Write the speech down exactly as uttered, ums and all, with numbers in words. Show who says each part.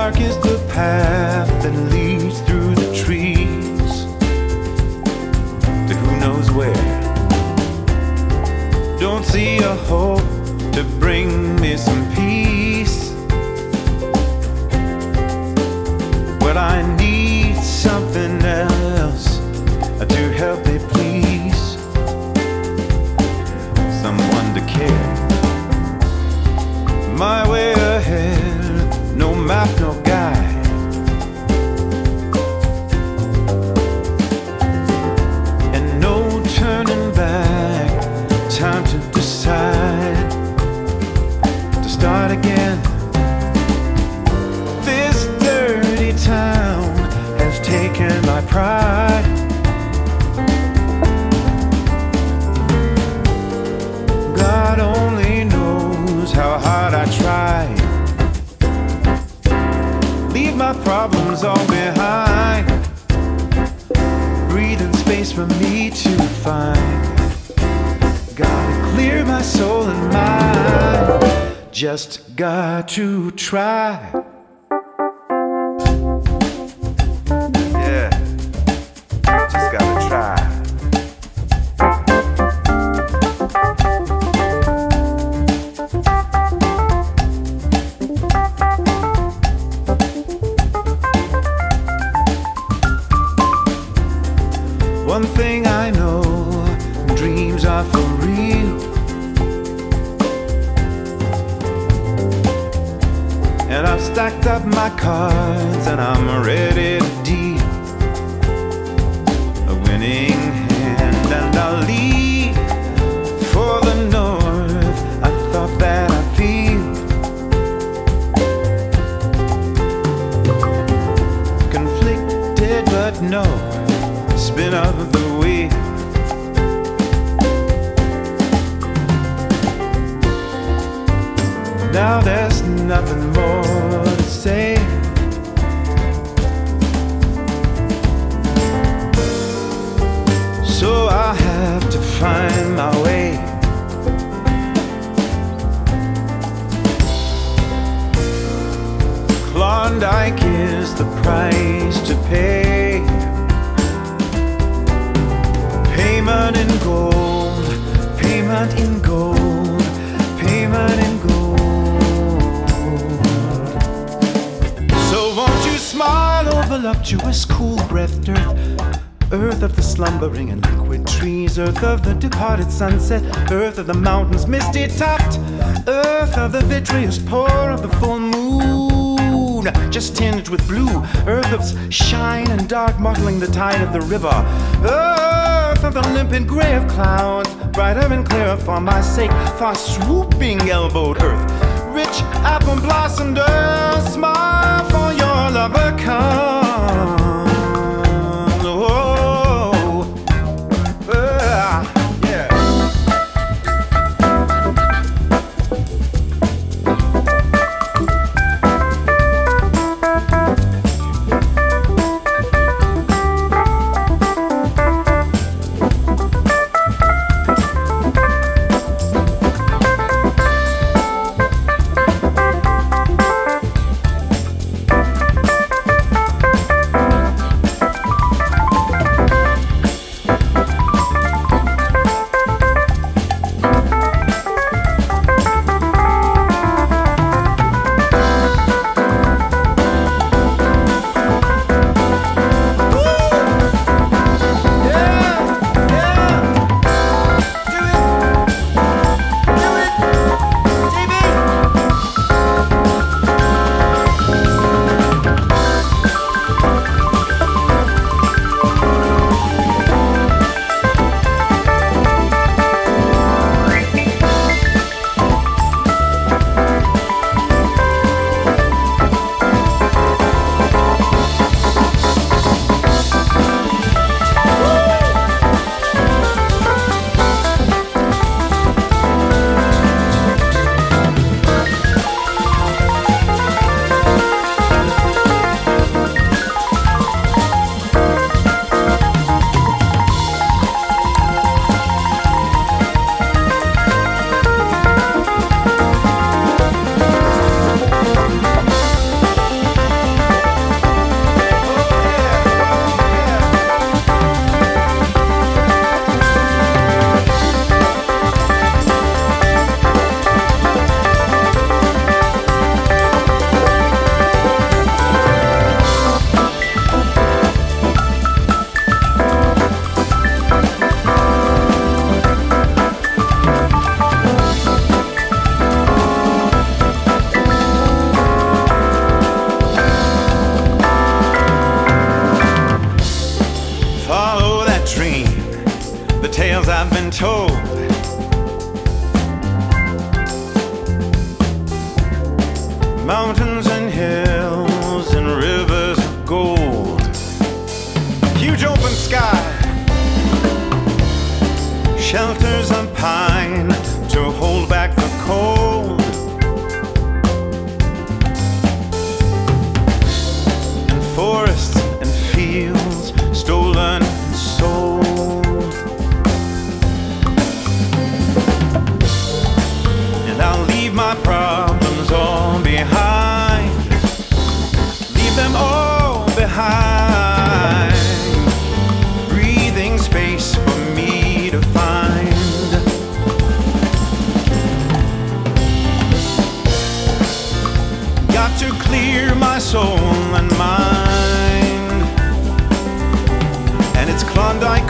Speaker 1: dark is the path that leads through the trees to who knows where. Don't see a hope to bring me some peace. Well, I need something else to help me please. Someone to care. My way ahead, no map, no guide. And no turning back, time to decide to start again. This dirty town has taken my pride. God only knows how hard I tried. Leave my problems all behind. Breathing space for me to find. Gotta clear my soul and mind. Just got to try. Yeah, just gotta try. One thing I know, dreams are for real. And I've stacked up my cards and I'm ready to deal a winning hand. And I'll leave for the north. I thought that I feel conflicted, but no, spin of the wheel. Now there's nothing more to say. So I have to find my way. Klondike is the price to pay. Payment in gold, payment in gold, payment in gold. So won't you smile, oh voluptuous, cool-breathed earth, earth of the slumbering and liquid trees, earth of the departed sunset, earth of the mountains misty-topped, earth of the vitreous pour of the full moon, just tinged with blue, earth of shine and dark mottling the tide of the river, earth of the limpid gray of clouds, brighter and clearer for my sake, far swooping elbowed earth, rich apple blossomed earth, smile for your lover come. Oh, uh, yeah. leave them all behind. Breathing space for me to find. Got to clear my soul and mind. And it's Klondike